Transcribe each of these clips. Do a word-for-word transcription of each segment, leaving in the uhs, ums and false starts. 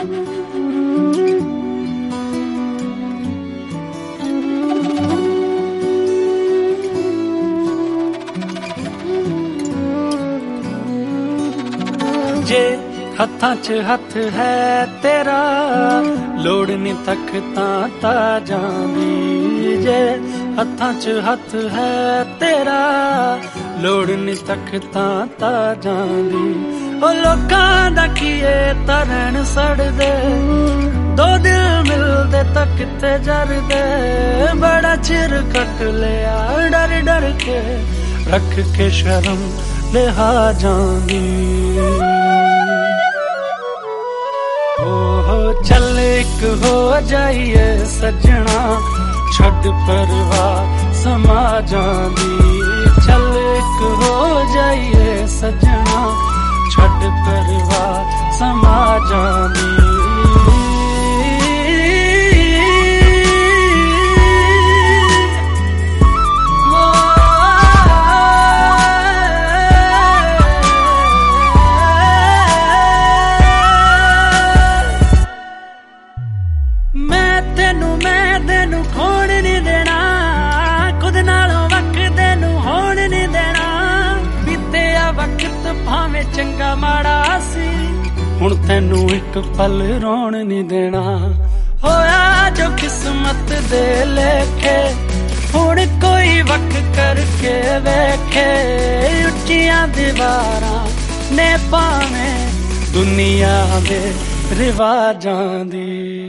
जे हत्थां च हत्थ है तेरा लोड़ नी तख्तां ताजां दी। जे हत्थां च हत्थ है तेरा लोड़ नी तख्तां ताजां दी। ओ लोकां दा कीए तरन सड़दे दो दिल मिलदे तां कित्थे जरदे। बड़ा चिर कट लिया डर डर के रख के शर्म लिहाजां दी। चल एक हो जाइए सजना छड़ परवाह समाजां दी। चल एक हो जाइए सजना छड़ परवाह समाजां दी। भावें चंगा माड़ा सी हुण तैनू एक पल रोण नी देना। होया जो किस्मत दे लेखे हुण कोई वक करके वेखे। उच्चियां दीवारां ने भावें दुनिया दे रिवाजां दी।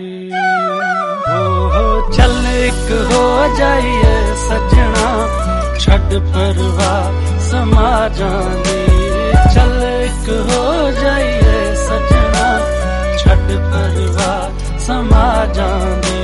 हो चल एक हो जाइए सजना छड़ परवाह समाजां दी। चल एक हो जाइए सजना छड़ परवाह समाजां दी।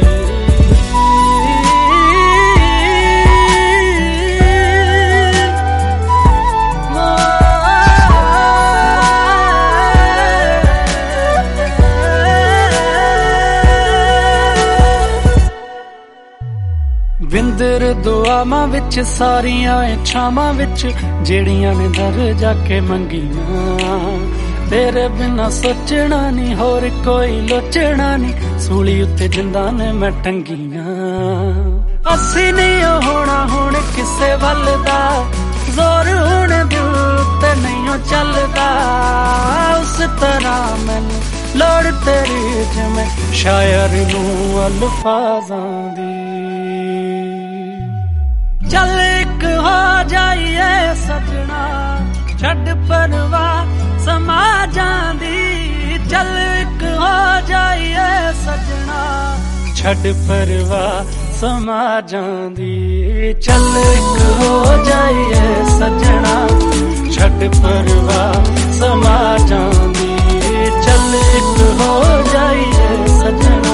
विंदर दुआवां विच सारियां इच्छावां विच जेड़ियां ने दर जाके मंगियां। तेरे बिना सोचना नी होर कोई लोचना नी सूली उत्ते जिंदा ने मैं टंगियां। असी नहीं होना हुण किसे वल दा जोर हुण दिल ते नहीं चलदा। उस तरह मैनू लोड़ तेरी जिवें शायर नू अल्फाजां दी। चल एक हो जाइए सजना छड़ परवाह समाजां दी। चल एक हो जाइए सजना छड़ परवाह समाजां दी। चल एक हो जाइए सजना छड़ परवाह समाजां दी। चल एक हो जाइए सजना